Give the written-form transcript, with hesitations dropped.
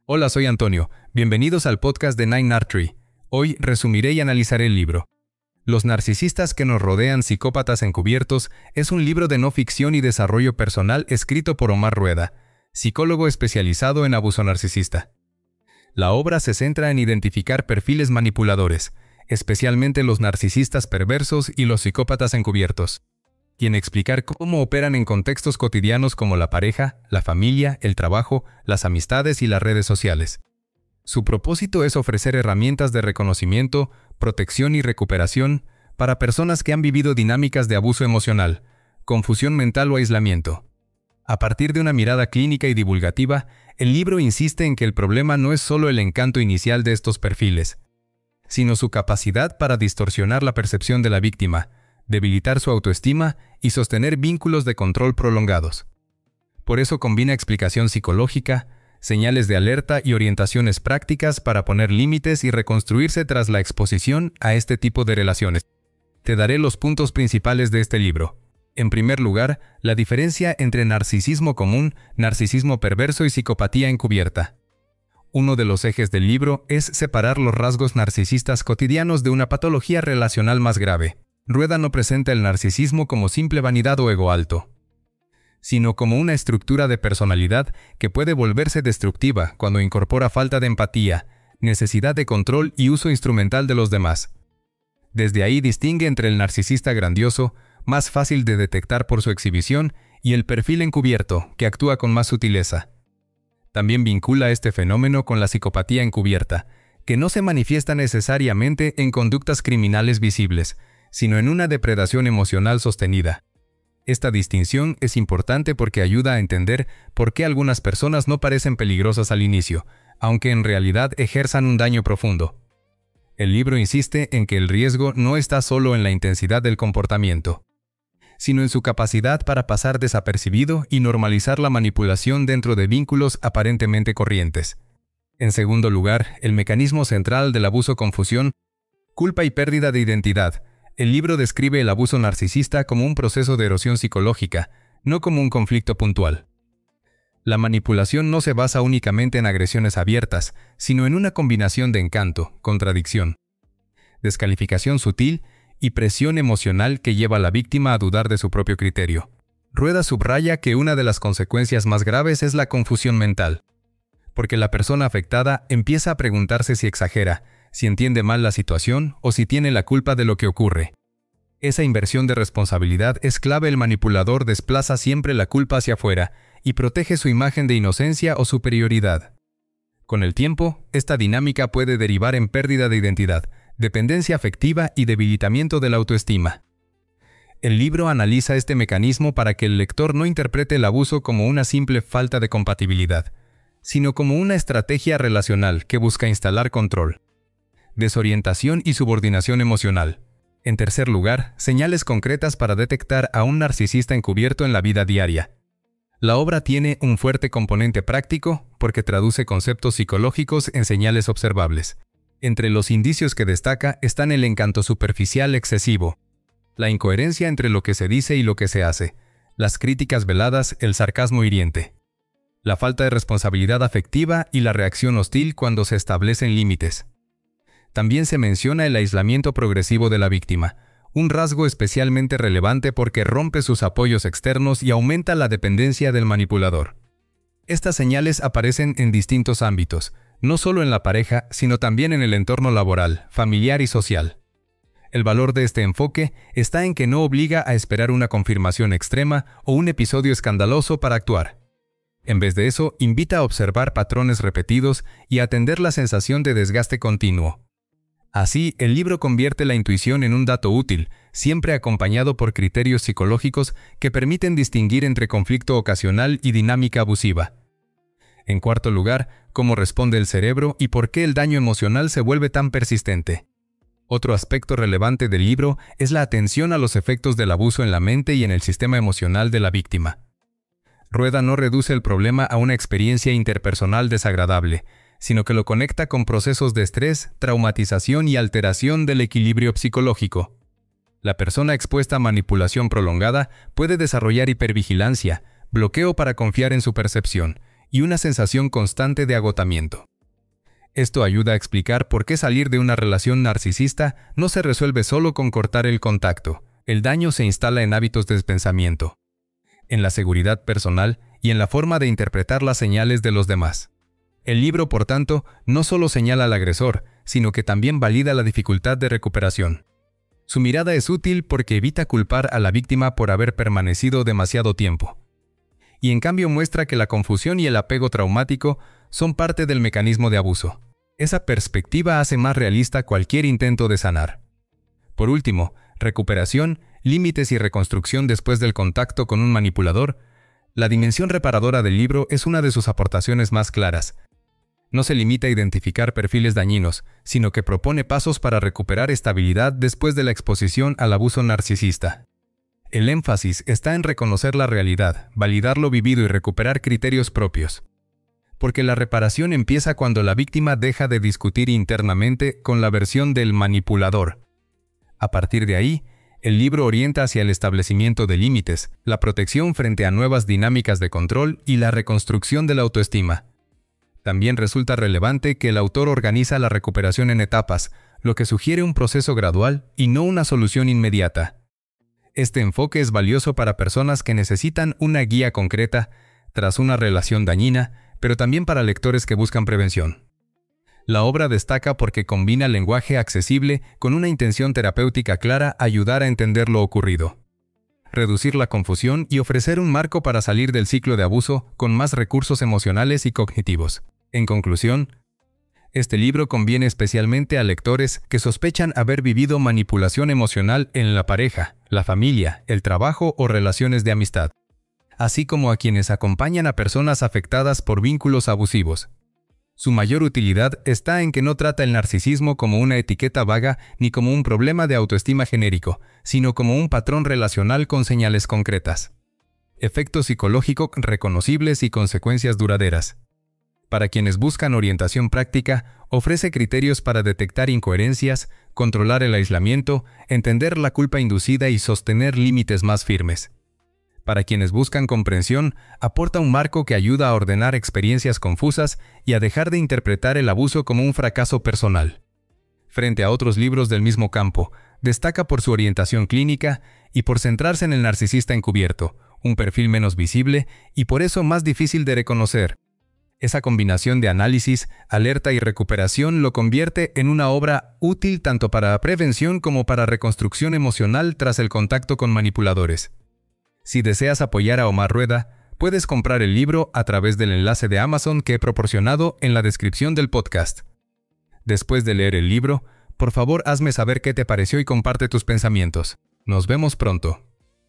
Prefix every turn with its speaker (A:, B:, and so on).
A: Hola, soy Antonio. Bienvenidos al podcast de Nine Art Tree. Hoy resumiré y analizaré el libro. Los narcisistas que nos rodean, psicópatas encubiertos, es un libro de no ficción y desarrollo personal escrito por Omar Rueda, psicólogo especializado en abuso narcisista. La obra se centra en identificar perfiles manipuladores, especialmente los narcisistas perversos y los psicópatas encubiertos, y en explicar cómo operan en contextos cotidianos como la pareja, la familia, el trabajo, las amistades y las redes sociales. Su propósito es ofrecer herramientas de reconocimiento, protección y recuperación para personas que han vivido dinámicas de abuso emocional, confusión mental o aislamiento. A partir de una mirada clínica y divulgativa, el libro insiste en que el problema no es solo el encanto inicial de estos perfiles, sino su capacidad para distorsionar la percepción de la víctima, debilitar su autoestima y sostener vínculos de control prolongados. Por eso combina explicación psicológica, señales de alerta y orientaciones prácticas para poner límites y reconstruirse tras la exposición a este tipo de relaciones. Te daré los puntos principales de este libro. En primer lugar, la diferencia entre narcisismo común, narcisismo perverso y psicopatía encubierta. Uno de los ejes del libro es separar los rasgos narcisistas cotidianos de una patología relacional más grave. Rueda no presenta el narcisismo como simple vanidad o ego alto, sino como una estructura de personalidad que puede volverse destructiva cuando incorpora falta de empatía, necesidad de control y uso instrumental de los demás. Desde ahí distingue entre el narcisista grandioso, más fácil de detectar por su exhibición, y el perfil encubierto, que actúa con más sutileza. También vincula este fenómeno con la psicopatía encubierta, que no se manifiesta necesariamente en conductas criminales visibles, sino en una depredación emocional sostenida. Esta distinción es importante porque ayuda a entender por qué algunas personas no parecen peligrosas al inicio, aunque en realidad ejerzan un daño profundo. El libro insiste en que el riesgo no está solo en la intensidad del comportamiento, sino en su capacidad para pasar desapercibido y normalizar la manipulación dentro de vínculos aparentemente corrientes. En segundo lugar, el mecanismo central del abuso-confusión, culpa y pérdida de identidad. El libro describe el abuso narcisista como un proceso de erosión psicológica, no como un conflicto puntual. La manipulación no se basa únicamente en agresiones abiertas, sino en una combinación de encanto, contradicción, descalificación sutil y presión emocional que lleva a la víctima a dudar de su propio criterio. Rueda subraya que una de las consecuencias más graves es la confusión mental, porque la persona afectada empieza a preguntarse si exagera, si entiende mal la situación o si tiene la culpa de lo que ocurre. Esa inversión de responsabilidad es clave. El manipulador desplaza siempre la culpa hacia afuera y protege su imagen de inocencia o superioridad. Con el tiempo, esta dinámica puede derivar en pérdida de identidad, dependencia afectiva y debilitamiento de la autoestima. El libro analiza este mecanismo para que el lector no interprete el abuso como una simple falta de compatibilidad, sino como una estrategia relacional que busca instalar control, desorientación y subordinación emocional. En tercer lugar, señales concretas para detectar a un narcisista encubierto en la vida diaria. La obra tiene un fuerte componente práctico porque traduce conceptos psicológicos en señales observables. Entre los indicios que destaca están el encanto superficial excesivo, la incoherencia entre lo que se dice y lo que se hace, las críticas veladas, el sarcasmo hiriente, la falta de responsabilidad afectiva y la reacción hostil cuando se establecen límites. También se menciona el aislamiento progresivo de la víctima, un rasgo especialmente relevante porque rompe sus apoyos externos y aumenta la dependencia del manipulador. Estas señales aparecen en distintos ámbitos, no solo en la pareja, sino también en el entorno laboral, familiar y social. El valor de este enfoque está en que no obliga a esperar una confirmación extrema o un episodio escandaloso para actuar. En vez de eso, invita a observar patrones repetidos y a atender la sensación de desgaste continuo. Así, el libro convierte la intuición en un dato útil, siempre acompañado por criterios psicológicos que permiten distinguir entre conflicto ocasional y dinámica abusiva. En cuarto lugar, cómo responde el cerebro y por qué el daño emocional se vuelve tan persistente. Otro aspecto relevante del libro es la atención a los efectos del abuso en la mente y en el sistema emocional de la víctima. Rueda no reduce el problema a una experiencia interpersonal desagradable, sino que lo conecta con procesos de estrés, traumatización y alteración del equilibrio psicológico. La persona expuesta a manipulación prolongada puede desarrollar hipervigilancia, bloqueo para confiar en su percepción, y una sensación constante de agotamiento. Esto ayuda a explicar por qué salir de una relación narcisista no se resuelve solo con cortar el contacto. El daño se instala en hábitos de pensamiento, en la seguridad personal y en la forma de interpretar las señales de los demás. El libro, por tanto, no solo señala al agresor, sino que también valida la dificultad de recuperación. Su mirada es útil porque evita culpar a la víctima por haber permanecido demasiado tiempo. Y en cambio muestra que la confusión y el apego traumático son parte del mecanismo de abuso. Esa perspectiva hace más realista cualquier intento de sanar. Por último, recuperación, límites y reconstrucción después del contacto con un manipulador. La dimensión reparadora del libro es una de sus aportaciones más claras. No se limita a identificar perfiles dañinos, sino que propone pasos para recuperar estabilidad después de la exposición al abuso narcisista. El énfasis está en reconocer la realidad, validar lo vivido y recuperar criterios propios. Porque la reparación empieza cuando la víctima deja de discutir internamente con la versión del manipulador. A partir de ahí, el libro orienta hacia el establecimiento de límites, la protección frente a nuevas dinámicas de control y la reconstrucción de la autoestima. También resulta relevante que el autor organiza la recuperación en etapas, lo que sugiere un proceso gradual y no una solución inmediata. Este enfoque es valioso para personas que necesitan una guía concreta tras una relación dañina, pero también para lectores que buscan prevención. La obra destaca porque combina lenguaje accesible con una intención terapéutica clara, ayudar a entender lo ocurrido, reducir la confusión y ofrecer un marco para salir del ciclo de abuso con más recursos emocionales y cognitivos. En conclusión, este libro conviene especialmente a lectores que sospechan haber vivido manipulación emocional en la pareja, la familia, el trabajo o relaciones de amistad, así como a quienes acompañan a personas afectadas por vínculos abusivos. Su mayor utilidad está en que no trata el narcisismo como una etiqueta vaga ni como un problema de autoestima genérico, sino como un patrón relacional con señales concretas, efectos psicológicos reconocibles y consecuencias duraderas. Para quienes buscan orientación práctica, ofrece criterios para detectar incoherencias, controlar el aislamiento, entender la culpa inducida y sostener límites más firmes. Para quienes buscan comprensión, aporta un marco que ayuda a ordenar experiencias confusas y a dejar de interpretar el abuso como un fracaso personal. Frente a otros libros del mismo campo, destaca por su orientación clínica y por centrarse en el narcisista encubierto, un perfil menos visible y por eso más difícil de reconocer. Esa combinación de análisis, alerta y recuperación lo convierte en una obra útil tanto para prevención como para reconstrucción emocional tras el contacto con manipuladores. Si deseas apoyar a Omar Rueda, puedes comprar el libro a través del enlace de Amazon que he proporcionado en la descripción del podcast. Después de leer el libro, por favor hazme saber qué te pareció y comparte tus pensamientos. Nos vemos pronto.